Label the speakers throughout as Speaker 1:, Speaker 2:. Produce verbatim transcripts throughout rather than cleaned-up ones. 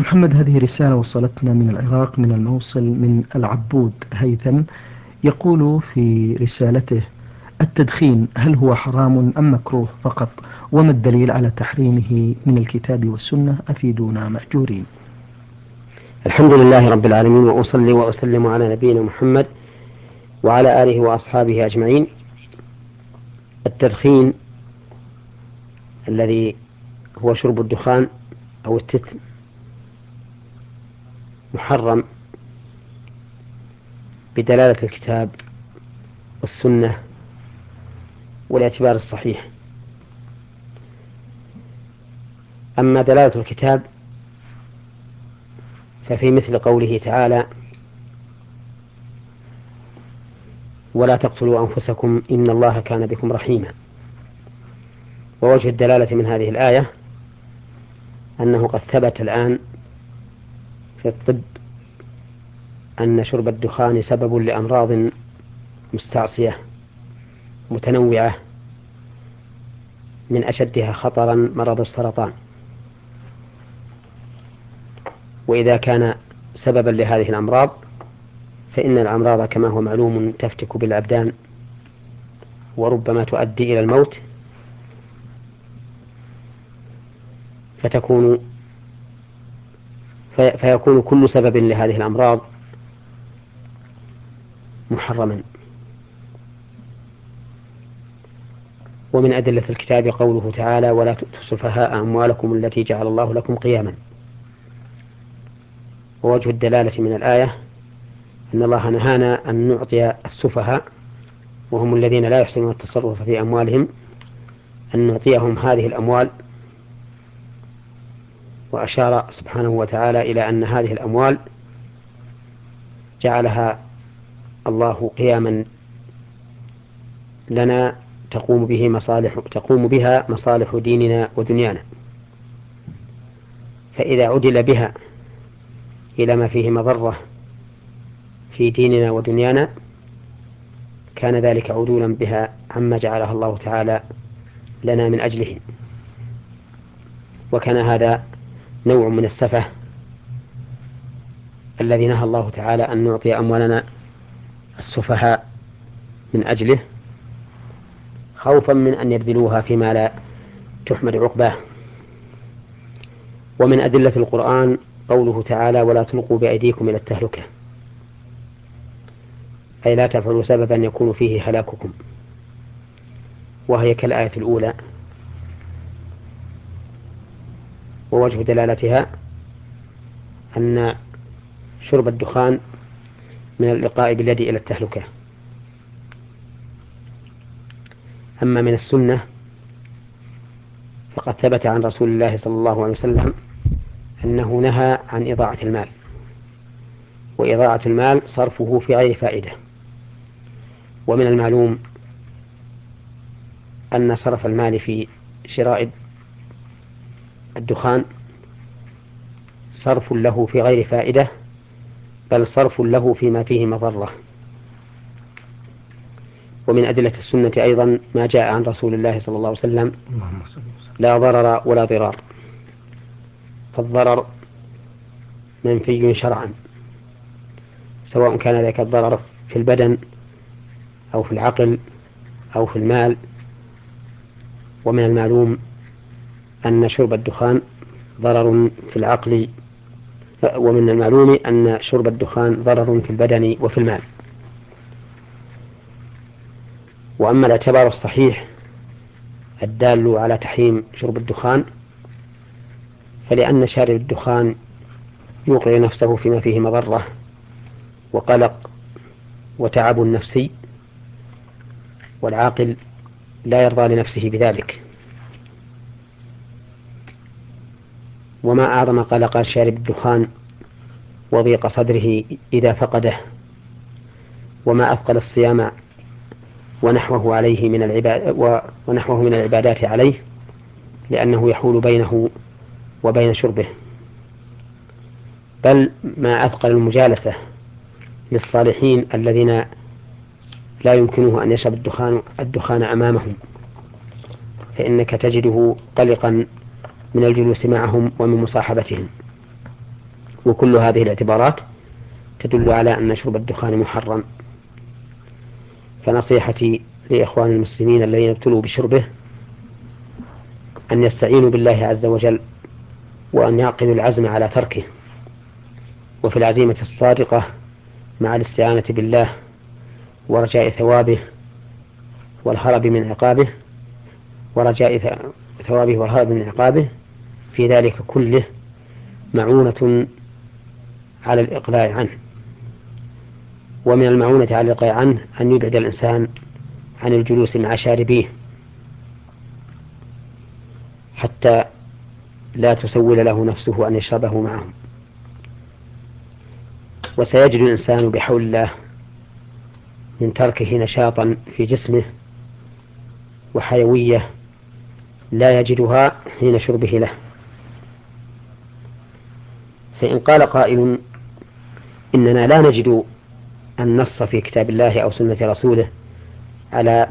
Speaker 1: محمد، هذه رسالة وصلتنا من العراق من الموصل من العبود هيثم، يقول في رسالته: التدخين هل هو حرام أم مكروه فقط؟ وما الدليل على تحريمه من الكتاب والسنة؟ أفيدونا مأجورين.
Speaker 2: الحمد لله رب العالمين، وأصلي وأسلم على نبينا محمد وعلى آله وأصحابه أجمعين. التدخين الذي هو شرب الدخان أو التتم محرم بدلالة الكتاب والسنة والاعتبار الصحيح. أما دلالة الكتاب ففي مثل قوله تعالى: ولا تقتلوا أنفسكم إن الله كان بكم رحيما. ووجه الدلالة من هذه الآية أنه قد ثبت الآن في الطب أن شرب الدخان سبب لأمراض مستعصية متنوعة، من أشدها خطرا مرض السرطان. وإذا كان سببا لهذه الأمراض فإن الأمراض كما هو معلوم تفتك بالأبدان وربما تؤدي إلى الموت، فتكون في فيكون كل سبب لهذه الأمراض محرما. ومن أدلة الكتاب قوله تعالى: ولا تؤتوا السفهاء أموالكم التي جعل الله لكم قياما. ووجه الدلالة من الآية أن الله نهانا أن نعطي السفهاء، وهم الذين لا يحسنون التصرف في أموالهم، أن نعطيهم هذه الأموال. وأشار سبحانه وتعالى إلى أن هذه الأموال جعلها الله قياما لنا تقوم به مصالح تقوم بها مصالح ديننا ودنيانا. فإذا عدل بها إلى ما فيه مضرة في ديننا ودنيانا كان ذلك عدولا بها عما جعلها الله تعالى لنا من أجله. وكان هذا نوع من السفه الذي نهى الله تعالى أن نعطي أموالنا السفهاء من أجله، خوفا من أن يبذلوها فيما لا تحمد عقباه. ومن أدلة القرآن قوله تعالى: ولا تلقوا بأيديكم إلى التهلكة، أي لا تفعلوا سببا يكون فيه هلاككم، وهي كالآية الأولى. ووجه دلالتها أن شرب الدخان من الإلقاء باليد إلى التهلكة. أما من السنة فقد ثبت عن رسول الله صلى الله عليه وسلم أنه نهى عن إضاعة المال، وإضاعة المال صرفه في غير فائدة. ومن المعلوم أن صرف المال في شراء الدخان صرف له في غير فائدة، بل صرف له فيما فيه مضرة. ومن أدلة السنة أيضا ما جاء عن رسول الله صلى الله عليه وسلم: لا ضرر ولا ضرار. فالضرر منفي شرعا، سواء كان ذلك الضرر في البدن أو في العقل أو في المال. ومن المعلوم أن شرب الدخان ضرر في العقل، ومن المعلوم أن شرب الدخان ضرر في البدن وفي المال. وأما الاعتبار الصحيح الدال على تحريم شرب الدخان فلأن شارب الدخان يوقع نفسه فيما فيه مضرة وقلق وتعب نفسي، والعاقل لا يرضى لنفسه بذلك. وما أعظم قلق شارب الدخان وضيق صدره إذا فقده، وما أثقل الصيام ونحوه عليه من العباد ونحوه من العبادات عليه، لأنه يحول بينه وبين شربه. بل ما أثقل المجالسة للصالحين الذين لا يمكنه أن يشرب الدخان, الدخان أمامهم، فإنك تجده قلقا من الجلوس معهم ومن مصاحبتهم. وكل هذه الاعتبارات تدل على أن شرب الدخان محرم. فنصيحتي لإخوان المسلمين الذين ابتلوا بشربه أن يستعينوا بالله عز وجل، وأن يعقدوا العزم على تركه. وفي العزيمة الصادقة مع الاستعانة بالله ورجاء ثوابه والهرب من عقابه ورجاء ثوابه والهرب من عقابه في ذلك كله معونة على الإقلاع عنه. ومن المعونة على الإقلاع عنه أن يبعد الإنسان عن الجلوس مع شاربيه حتى لا تسول له نفسه أن يشربه معهم. وسيجد الإنسان بحول الله من تركه نشاطا في جسمه وحيوية لا يجدها حين شربه له. فإن قال قائل إننا لا نجد النص في كتاب الله أو سنة رسوله على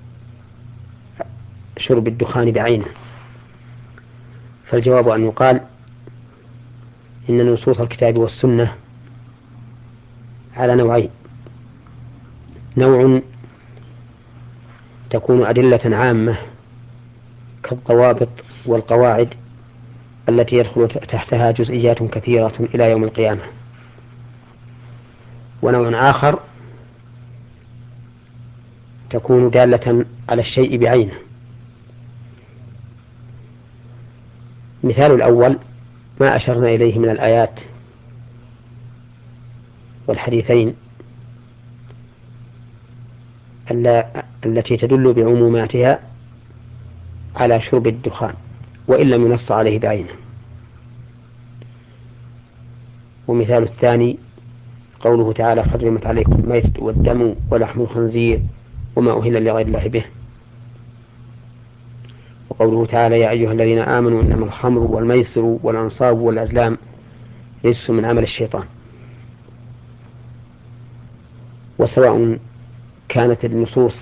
Speaker 2: شرب الدخان بعينه، فالجواب أن يقال إن نصوص الكتاب والسنة على نوعين: نوع تكون أدلة عامة كالضوابط والقواعد التي يدخل تحتها جزئيات كثيرة إلى يوم القيامة، ونوع آخر تكون دالة على الشيء بعينه. مثال الأول ما أشرنا إليه من الآيات والحديثين التي تدل بعموماتها على شرب الدخان وإن لم ينص عليه بعينه. ومثال الثاني قوله تعالى: حرمت عليكم الميتة والدم ولحم الخنزير وما أهل لغير الله به. وقوله تعالى: يا أيها الذين آمنوا إنما الخمر والميسر والأنصاب والأزلام رجس من عمل الشيطان. وسواء كانت النصوص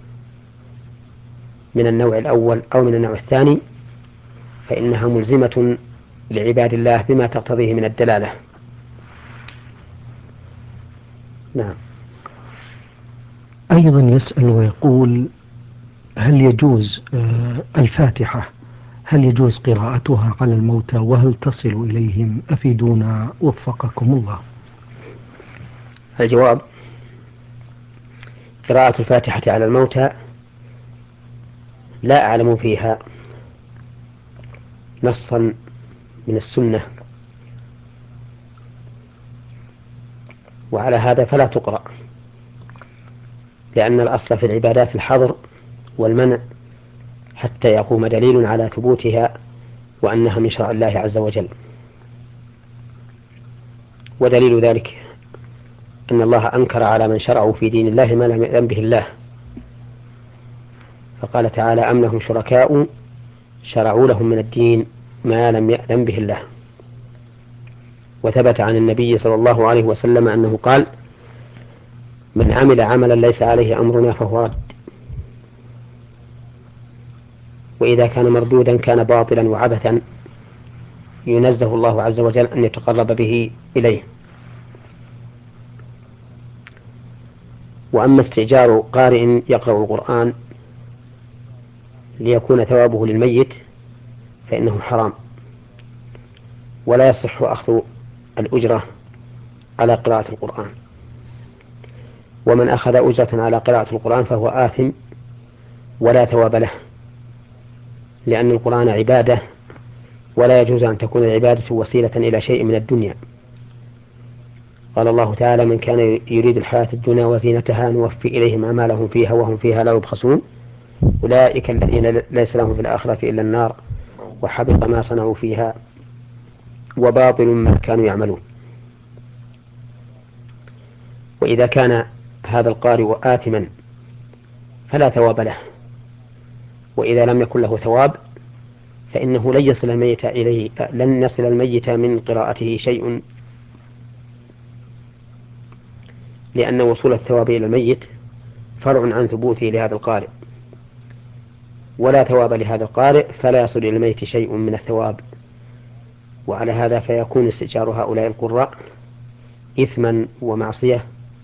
Speaker 2: من النوع الأول أو من النوع الثاني فإنها ملزمة لعباد الله بما تقتضيه من الدلالة. نعم.
Speaker 1: أيضا يسأل ويقول: هل يجوز الفاتحة هل يجوز قراءتها على الموتى وهل تصل إليهم؟ أفيدونا وفقكم الله.
Speaker 2: الجواب: قراءة الفاتحة على الموتى لا أعلم فيها نصا من السنة، وعلى هذا فلا تقرأ، لأن الأصل في العبادات الحظر والمنع حتى يقوم دليل على ثبوتها وأنها من شرع الله عز وجل. ودليل ذلك أن الله أنكر على من شرعوا في دين الله ما لم يأذن به الله، فقال تعالى: أم لهم شركاء شرعوا لهم من الدين ما لم يأذن به الله. وثبت عن النبي صلى الله عليه وسلم أنه قال: من عمل عملا ليس عليه أمرنا فهو رد. وإذا كان مردودا كان باطلا وعبثا ينزه الله عز وجل أن يتقرب به إليه. وأما استئجار قارئ يقرأ القرآن ليكون ثوابه للميت فإنه حرام، ولا يصح أخذ الأجرة على قراءة القرآن. ومن أخذ أجرة على قراءة القرآن فهو آثم ولا ثواب له، لأن القرآن عبادة ولا يجوز أن تكون العبادة وسيلة إلى شيء من الدنيا. قال الله تعالى: من كان يريد الحياة الدنيا وزينتها نوفي إليهم أعمالهم فيها وهم فيها لا يبخسون أولئك الذين ليس لهم في الآخرة إلا النار وحبط ما صنعوا فيها وباطل ما كانوا يعملون. وإذا كان هذا القارئ آثما فلا ثواب له، وإذا لم يكن له ثواب فإنه لن يصل الميت إليه لن يصل الميت من قراءته شيء، لأن وصول الثواب إلى الميت فرع عن ثبوته لهذا القارئ، ولا ثواب لهذا القارئ فلا يصل إلى الميت شيء من الثواب. وعلى هذا فيكون استئجار هؤلاء القراء إثما ومعصية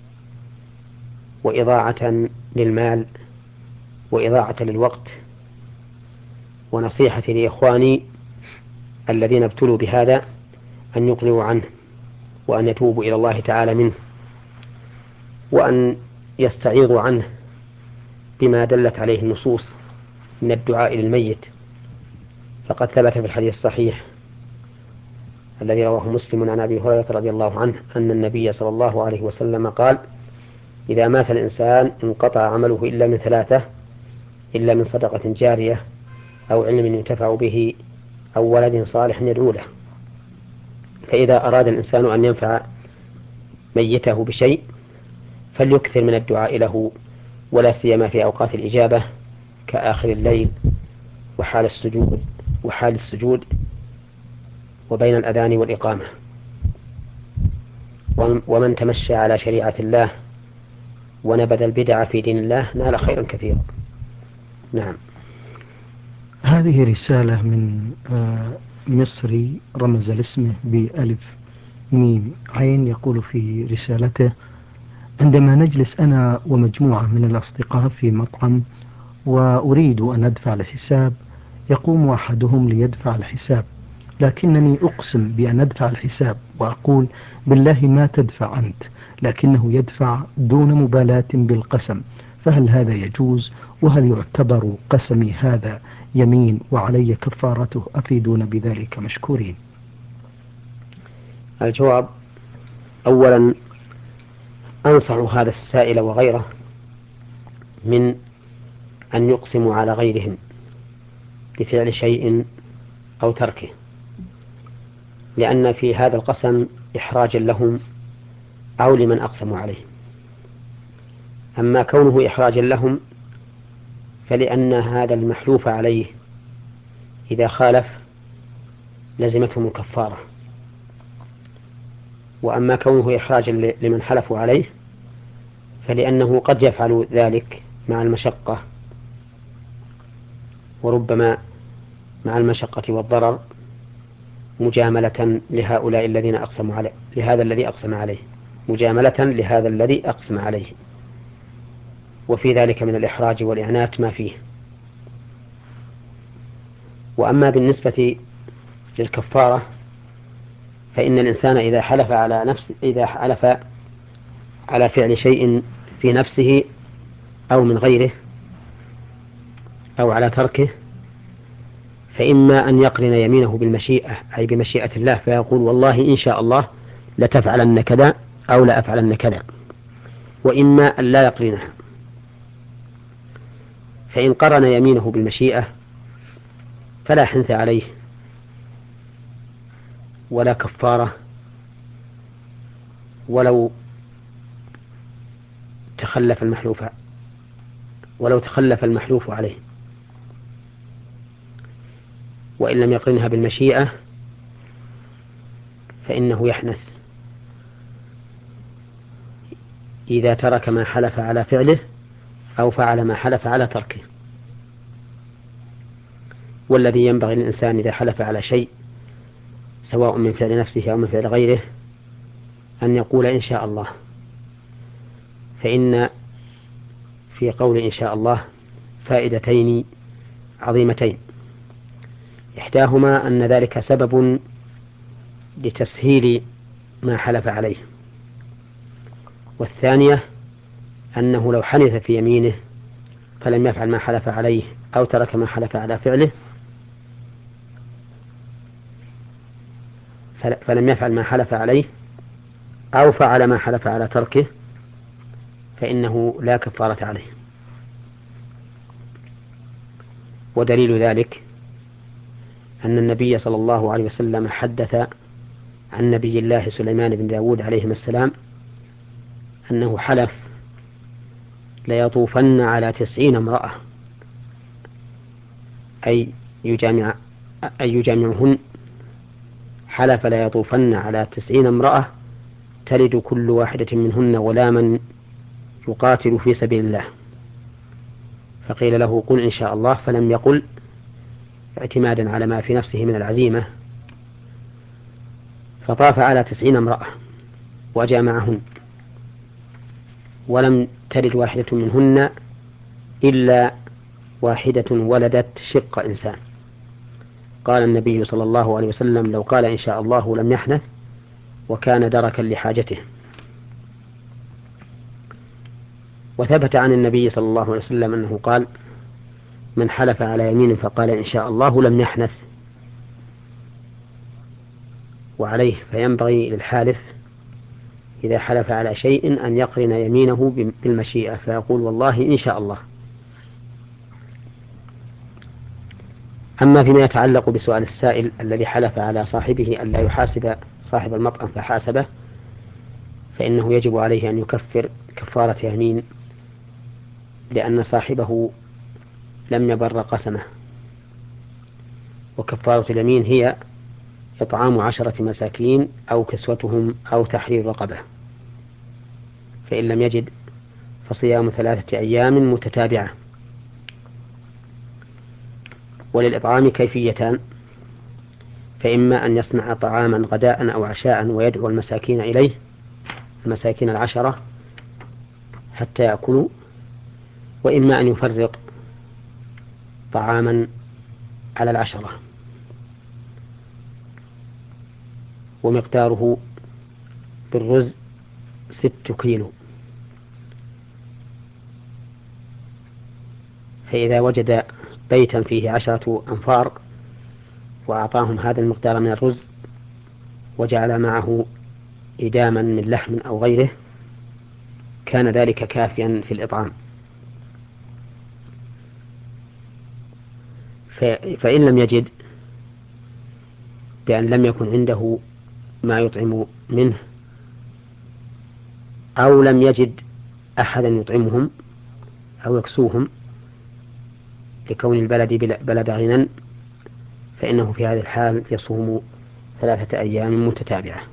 Speaker 2: وإضاعة للمال وإضاعة للوقت. ونصيحتي لإخواني الذين ابتلوا بهذا أن يقلعوا عنه وأن يتوبوا إلى الله تعالى منه وأن يستعيضوا عنه بما دلت عليه النصوص من الدعاء للميت. فقد ثبت في الحديث الصحيح الذي رواه مسلم عن أبي هريرة رضي الله عنه أن النبي صلى الله عليه وسلم قال: إذا مات الإنسان انقطع عمله إلا من ثلاثة: إلا من صدقة جارية أو علم ينتفع به أو ولد صالح يدعو له. فإذا أراد الإنسان أن ينفع ميته بشيء فليكثر من الدعاء له، ولا سيما في أوقات الإجابة كآخر الليل وحال السجود وحال السجود وبين الأذان والإقامة. ومن تمشى على شريعة الله ونبذ البدع في دين الله نال خيرا كثيرا. نعم.
Speaker 1: هذه رسالة من مصري رمز لاسمه بألف ميم عين، يقول في رسالته: عندما نجلس أنا ومجموعة من الأصدقاء في مطعم وأريد أن أدفع الحساب، يقوم أحدهم ليدفع الحساب، لكنني أقسم بأن أدفع الحساب وأقول: بالله ما تدفع أنت، لكنه يدفع دون مبالاة بالقسم، فهل هذا يجوز؟ وهل يعتبر قسمي هذا يمين وعلي كفارته؟ أفيدون بذلك مشكورين.
Speaker 2: الجواب: أولا أنصح هذا السائل وغيره من أن يقسموا على غيرهم بفعل شيء أو تركه، لأن في هذا القسم إحراجا لهم أو لمن أقسموا عليه. أما كونه إحراجا لهم فلأن هذا المحلوف عليه إذا خالف لزمتهم الكفارة، وأما كونه إحراجا لمن حلفوا عليه فلأنه قد يفعل ذلك مع المشقة، وربما مع المشقة والضرر مجاملة لهؤلاء الذين أقسموا عليه لهذا الذي أقسم عليه مجاملة لهذا الذي أقسم عليه، وفي ذلك من الإحراج والإعنات ما فيه. وأما بالنسبة للكفارة فإن الإنسان إذا حلف على نفس إذا حلف على فعل شيء في نفسه أو من غيره أو على تركه، فإما أن يقرن يمينه بالمشيئة أي بمشيئة الله، فيقول: والله إن شاء الله لتفعلن كذا أو لا أفعلن كذا، وإما أن لا يقرنها. فإن قرن يمينه بالمشيئة فلا حنث عليه ولا كفارة ولو تخلف المحلوف ولو تخلف المحلوف عليه. وإن لم يقرنها بالمشيئة فإنه يحنث إذا ترك ما حلف على فعله أو فعل ما حلف على تركه. والذي ينبغي للإنسان إذا حلف على شيء سواء من فعل نفسه أو من فعل غيره أن يقول إن شاء الله، فإن في قول إن شاء الله فائدتين عظيمتين: إحداهما أن ذلك سبب لتسهيل ما حلف عليه، والثانية أنه لو حنث في يمينه فلم يفعل ما حلف عليه أو ترك ما حلف على فعله فلم يفعل ما حلف عليه أو فعل ما حلف على تركه فإنه لا كفارة عليه. ودليل ذلك أن النبي صلى الله عليه وسلم حدث عن نبي الله سليمان بن داود عليه السلام أنه حلف ليطوفن على تسعين امرأة، أي يجامع أي يجامعهن. حلف ليطوفن على تسعين امرأة تلد كل واحدة منهن غلاما يقاتل في سبيل الله، فقيل له: قل إن شاء الله، فلم يقل اعتمادا على ما في نفسه من العزيمة فطاف على تسعين امرأة وجامعهن، ولم تلد واحدة منهن إلا واحدة ولدت شق إنسان. قال النبي صلى الله عليه وسلم: لو قال إن شاء الله لم يحنث، وكان دركا لحاجته. وثبت عن النبي صلى الله عليه وسلم أنه قال: من حلف على يمين فقال إن شاء الله لم يحنث. وعليه فينبغي للحالف إذا حلف على شيء أن يقرن يمينه بالمشيئة، فيقول والله إن شاء الله. أما فيما يتعلق بسؤال السائل الذي حلف على صاحبه أن لا يحاسب صاحب المطعم فحاسبه، فإنه يجب عليه أن يكفر كفارة يمين، لأن صاحبه لم يبر قسمه. وكفارة اليمين هي إطعام عشرة مساكين أو كسوتهم أو تحرير رقبة، فإن لم يجد فصيام ثلاثة أيام متتابعة. وللإطعام كيفيتان: فإما أن يصنع طعاما غداء أو عشاء ويدعو المساكين إليه، المساكين العشرة، حتى يأكلوا، وإما أن يفرق طعاما على العشرة ومقداره بالرز ست كيلو. فإذا وجد بيتا فيه عشرة أنفار وأعطاهم هذا المقدار من الرز وجعل معه إداما من لحم أو غيره، كان ذلك كافيا في الإطعام. فإن لم يجد، بأن لم يكن عنده ما يطعم منه، أو لم يجد أحدا يطعمهم أو يكسوهم لكون البلد بلد غنى، فإنه في هذه الحال يصوم ثلاثة أيام متتابعة.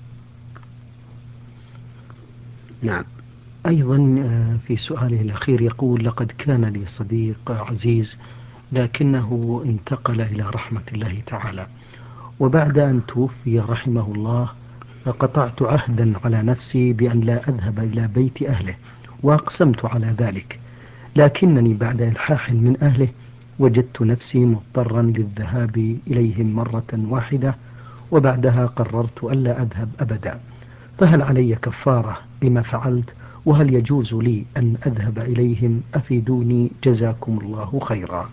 Speaker 2: نعم.
Speaker 1: أيضا في سؤاله الأخير يقول: لقد كان لي صديق عزيز لكنه انتقل إلى رحمة الله تعالى، وبعد أن توفي رحمه الله فقطعت عهدا على نفسي بأن لا أذهب إلى بيت أهله، وأقسمت على ذلك، لكنني بعد إلحاح من أهله وجدت نفسي مضطرا للذهاب إليهم مرة واحدة، وبعدها قررت ألا أذهب أبدا. فهل علي كفارة لما فعلت؟ وهل يجوز لي أن أذهب إليهم؟ أفيدوني جزاكم الله خيرا.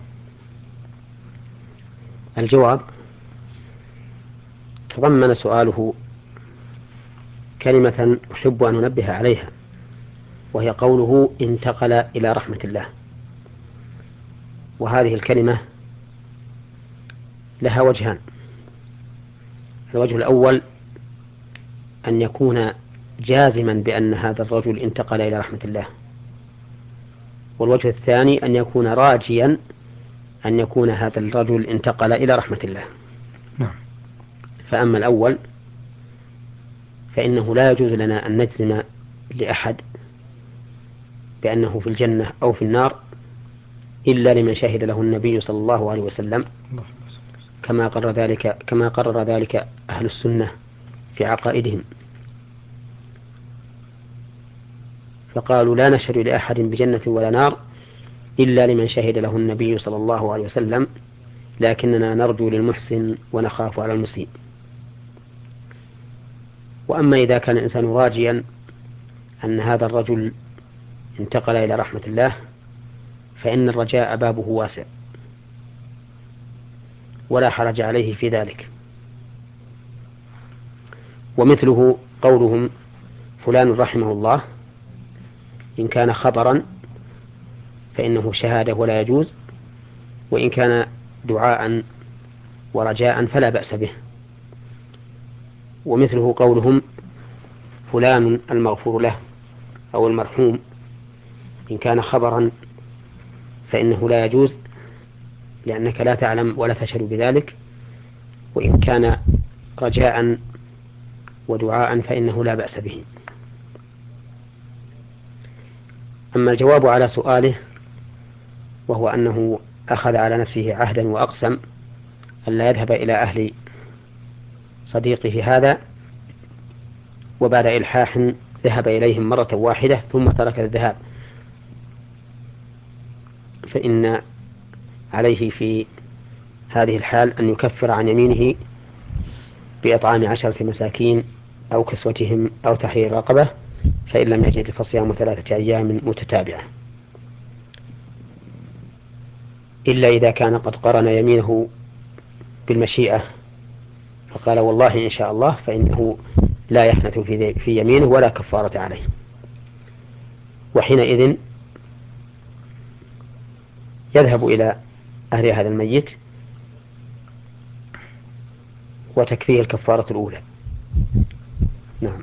Speaker 2: الجواب: تضمن سؤاله كلمة أحب أن أنبه عليها، وهي قوله انتقل إلى رحمة الله. وهذه الكلمة لها وجهان: الوجه الأول أن يكون جازما بأن هذا الرجل انتقل إلى رحمة الله، والوجه الثاني أن يكون راجيا أن يكون هذا الرجل انتقل إلى رحمة الله.
Speaker 1: نعم.
Speaker 2: فأما الأول فإنه لا يجوز لنا أن نجزم لأحد بأنه في الجنة أو في النار إلا لمن شهد له النبي صلى الله عليه وسلم، كما قرر ذلك كما قرر ذلك أهل السنة في عقائدهم، فقالوا لا نشهد لأحد بجنة ولا نار إلا لمن شهد له النبي صلى الله عليه وسلم، لكننا نرجو للمحسن ونخاف على المسيء. وأما إذا كان الإنسان راجيا أن هذا الرجل انتقل إلى رحمة الله، فإن الرجاء بابه واسع ولا حرج عليه في ذلك. ومثله قولهم فلان رحمه الله، إن كان خبرا فإنه شهادة ولا يجوز، وإن كان دعاء ورجاء فلا بأس به. ومثله قولهم فلان المغفور له أو المرحوم، إن كان خبرا فإنه لا يجوز لأنك لا تعلم ولا تشهد بذلك، وإن كان رجاء ودعاء فإنه لا بأس به. أما الجواب على سؤاله، وهو أنه أخذ على نفسه عهدا وأقسم أن لا يذهب إلى أهل صديقه هذا وبعد إلحاح ذهب إليهم مرة واحدة ثم ترك الذهاب، فإن عليه في هذه الحال أن يكفر عن يمينه بإطعام عشرة مساكين أو كسوتهم أو تحرير رقبة، فإن لم يجد فصيام ثلاثة أيام متتابعة، إلا إذا كان قد قرن يمينه بالمشيئة فقال والله إن شاء الله، فإنه لا يحنث في يمينه ولا كفارة عليه. وحينئذ يذهب إلى أهل هذا الميت وتكفيه الكفارة الأولى. نعم.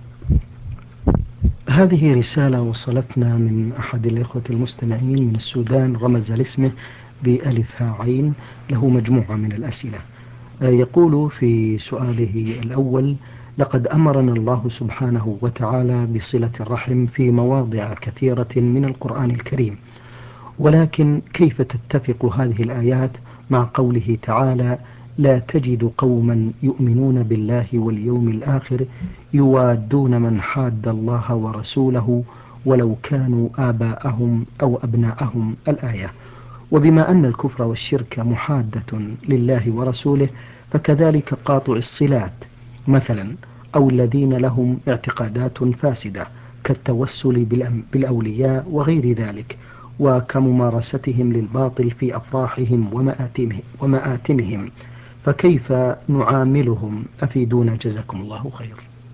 Speaker 1: هذه رسالة وصلتنا من أحد الإخوة المستمعين من السودان، رمز لاسمه بألف ها عين، له مجموعة من الأسئلة. يقول في سؤاله الأول: لقد أمرنا الله سبحانه وتعالى بصلة الرحم في مواضع كثيرة من القرآن الكريم، ولكن كيف تتفق هذه الآيات مع قوله تعالى: لا تجد قوما يؤمنون بالله واليوم الآخر يوادون من حاد الله ورسوله ولو كانوا آباءهم أو أبناءهم، الآية. وبما أن الكفر والشرك محادة لله ورسوله، فكذلك قاطع الصلات مثلا، أو الذين لهم اعتقادات فاسدة كالتوسل بالأولياء وغير ذلك، وكممارستهم للباطل في أفراحهم ومآتمهم, ومآتمهم، فكيف نعاملهم؟ أفيدونا جزاكم الله خير.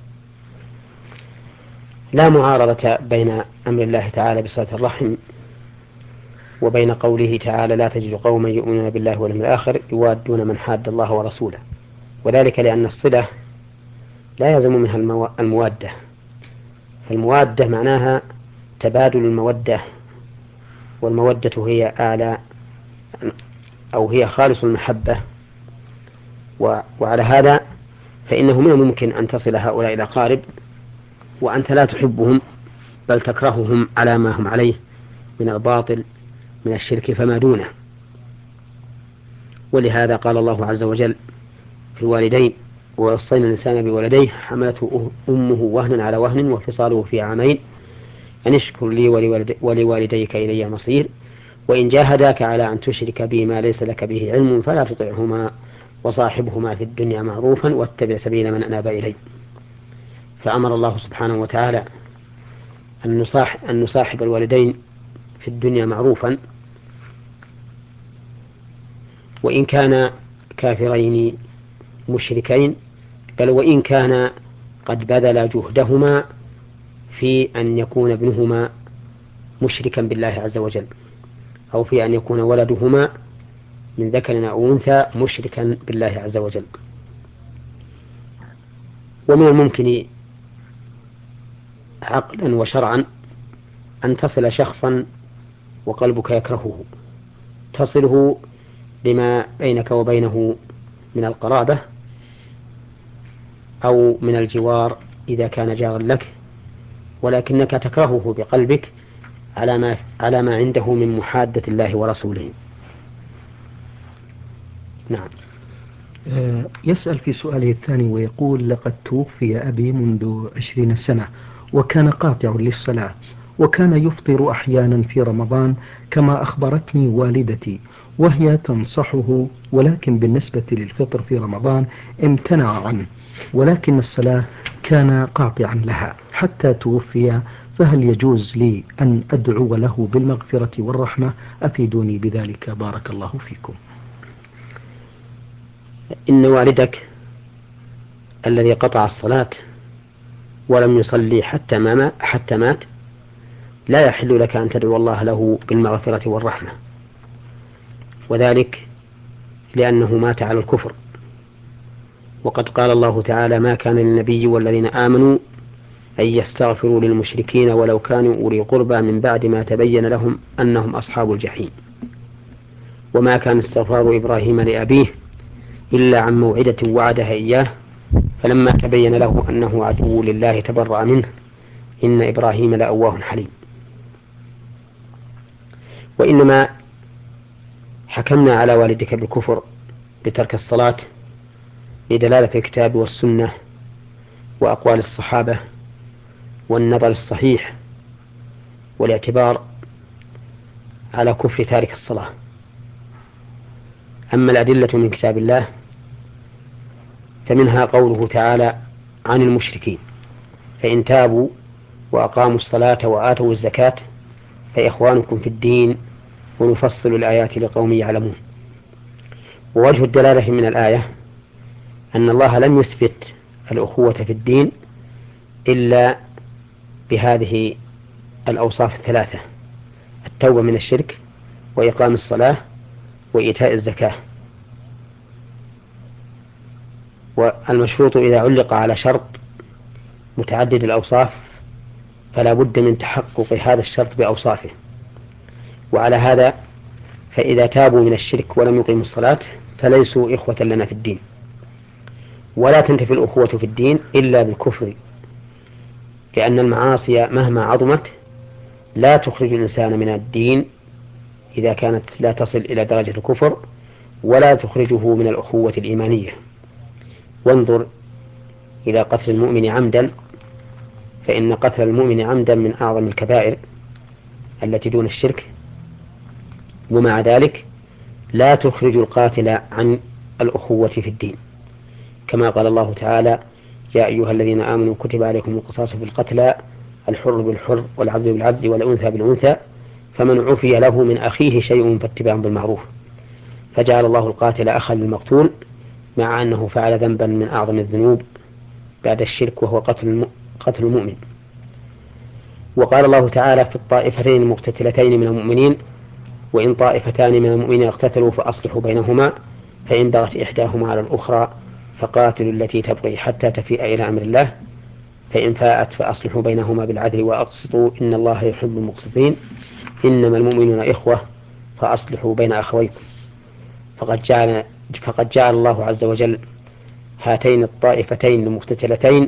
Speaker 2: لا معارضة بين أمر الله تعالى بصلة الرحم وبين قوله تعالى: لا تجد قوما يؤمنون بالله واليوم الآخر يوادون من حاد الله ورسوله، وذلك لأن الصلة لا يلزم منها الموادة، فالموادة معناها تبادل المودة، والمودة هي أعلى أو هي خالص المحبة، وعلى هذا فإنه من الممكن أن تصل هؤلاء الأقارب وأنت لا تحبهم بل تكرههم على ما هم عليه من الباطل من الشرك فما دونه. ولهذا قال الله عز وجل في الوالدين: ووصينا الإنسان بولديه حملته أمه وهنا على وهن وفصاله في عامين أن اشكر لي ولوالديك إلي المصير وإن جاهداك على أن تشرك بي ما ليس لك به علم فلا تطعهما وصاحبهما في الدنيا معروفا واتبع سبيل من أناب إلي. فأمر الله سبحانه وتعالى أن نصاحب الوالدين في الدنيا معروفا، وإن كان كافرين مشركين، بل وإن كان قد بذل جهدهما في أن يكون ابنهما مشركا بالله عز وجل، أو في أن يكون ولدهما من ذكر أو أنثى مشركا بالله عز وجل. ومن الممكن عقلا وشرعا أن تصل شخصا وقلبك يكرهه، تصله لما بينك وبينه من القرابة أو من الجوار إذا كان جارا لك، ولكنك تكرهه بقلبك على ما, على ما عنده من محادة الله ورسوله. نعم.
Speaker 1: يسأل في سؤاله الثاني ويقول: لقد توفي أبي منذ عشرين سنة وكان قاطع للصلاة، وكان يفطر أحيانا في رمضان كما أخبرتني والدتي، وهي تنصحه، ولكن بالنسبة للفطر في رمضان امتنع عنه، ولكن الصلاة كان قاطعا لها حتى توفي، فهل يجوز لي أن أدعو له بالمغفرة والرحمة؟ أفيدوني بذلك بارك الله فيكم.
Speaker 2: إن والدك الذي قطع الصلاة ولم يصلي حتى ما حتى مات لا يحل لك أن تدعو الله له بالمغفرة والرحمة، وذلك لأنه مات على الكفر. وقد قال الله تعالى: ما كان للنبي والذين آمنوا أن يستغفروا للمشركين ولو كانوا أولي قربى من بعد ما تبين لهم أنهم أصحاب الجحيم. وما كان استغفار إبراهيم لأبيه إلا عن موعدة وعدها إياه فلما تبين له أنه عدو لله تبرأ منه إن إبراهيم لأواه حليم. وإنما حكمنا على والدك بالكفر بترك الصلاة لدلالة الكتاب والسنة وأقوال الصحابة والنظر الصحيح والاعتبار على كفر تارك الصلاة. أما الأدلة من كتاب الله فمنها قوله تعالى عن المشركين: فإن تابوا وأقاموا الصلاة وآتوا الزكاة فإخوانكم في الدين ونفصل الآيات لقوم يعلمون. ووجه الدلالة من الآية أن الله لم يثبت الأخوة في الدين إلا بهذه الأوصاف الثلاثة: التوبة من الشرك، وإقام الصلاة، وإيتاء الزكاة. والمشروط إذا علق على شرط متعدد الأوصاف فلا بد من تحقق هذا الشرط بأوصافه. وعلى هذا فإذا تابوا من الشرك ولم يقيموا الصلاة فليسوا إخوة لنا في الدين. ولا تنتفي الأخوة في الدين إلا بالكفر، لأن المعاصي مهما عظمت لا تخرج الإنسان من الدين إذا كانت لا تصل إلى درجة الكفر، ولا تخرجه من الأخوة الإيمانية. وانظر إلى قتل المؤمن عمدا، فإن قتل المؤمن عمدا من أعظم الكبائر التي دون الشرك، ومع ذلك لا تخرج القاتل عن الأخوة في الدين، كما قال الله تعالى: يا أيها الذين آمنوا كتب عليكم القصاص في القتلى الحر بالحر والعبد بالعبد والأنثى بالأنثى فمن عفي له من أخيه شيء فاتباع بالمعروف. فجعل الله القاتل أخا للمقتول مع أنه فعل ذنبا من أعظم الذنوب بعد الشرك، وهو قتل قتل المؤمن. وقال الله تعالى في الطائفتين المقتتلتين من المؤمنين: وإن طائفتان من المؤمنين اقتتلوا فأصلحوا بينهما فإن بغت إحداهما على الأخرى فقاتلوا التي تبغي حتى تفيء إلى أمر الله فإن فاءت فأصلحوا بينهما بالعدل وأقسطوا إن الله يحب المقسطين إنما المؤمنون إخوة فأصلحوا بين أخويكم. فقد جعل, فقد جعل الله عز وجل هاتين الطائفتين المقتتلتين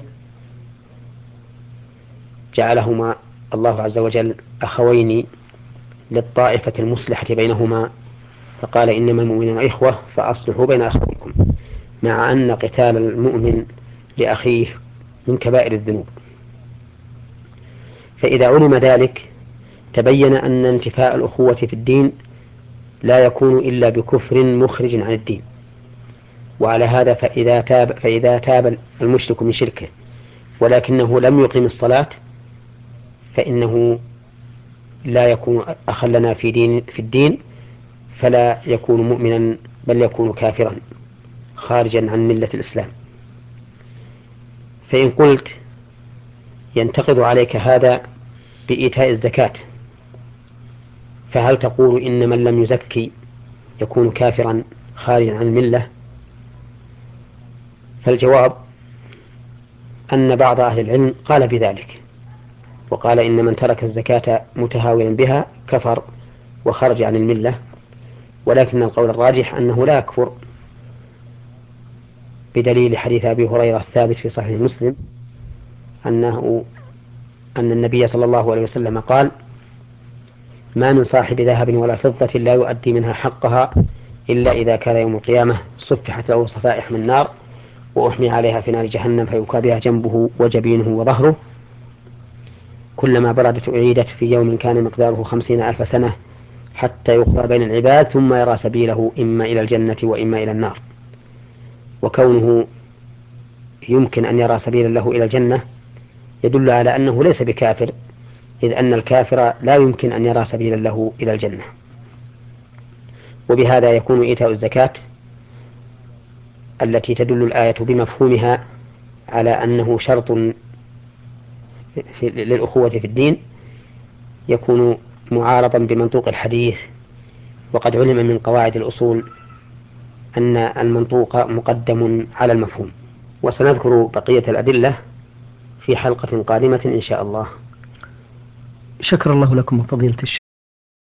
Speaker 2: جعلهما الله عز وجل أخوين للطائفة المصلحة بينهما، فقال إنما المؤمنون إخوة فأصلحوا بين أخويكم، مع أن قتال المؤمن لأخيه من كبائر الذنوب. فإذا علم ذلك تبين أن انتفاء الأخوة في الدين لا يكون إلا بكفر مخرج عن الدين. وعلى هذا فإذا تاب, فإذا تاب المشرك من شركه ولكنه لم يقم الصلاة فإنه لا يكون أخا لنا في, دين في الدين، فلا يكون مؤمنا بل يكون كافرا خارجا عن ملة الإسلام. فإن قلت ينتقض عليك هذا بإيتاء الزكاة، فهل تقول إن من لم يزكي يكون كافرا خارجا عن الملة؟ فالجواب أن بعض أهل العلم قال بذلك، وقال إن من ترك الزكاة متهاونا بها كفر وخرج عن الملة، ولكن القول الراجح أنه لا يكفر بدليل حديث أبي هريرة الثابت في صحيح مسلم أنه أن النبي صلى الله عليه وسلم قال: ما من صاحب ذهب ولا فضة لا يؤدي منها حقها إلا إذا كان يوم القيامة صفحت له صفائح من نار وأحمي عليها في نار جهنم فيكوى بها جنبه وجبينه وظهره كلما بردت أعيدت في يوم كان مقداره خمسين ألف سنة حتى يقضى بين العباد ثم يرى سبيله إما إلى الجنة وإما إلى النار. وكونه يمكن أن يرى سبيلا له إلى الجنة يدل على أنه ليس بكافر، إذ أن الكافر لا يمكن أن يرى سبيلا له إلى الجنة. وبهذا يكون إيتاء الزكاة التي تدل الآية بمفهومها على أنه شرط للأخوة في الدين يكون معارضا بمنطوق الحديث. وقد علم من قواعد الأصول أن المنطوق مقدم على المفهوم. وسنذكر بقية الأدلة في حلقة قادمة إن شاء الله.
Speaker 1: شكر الله لكم فضيلة الشيخ.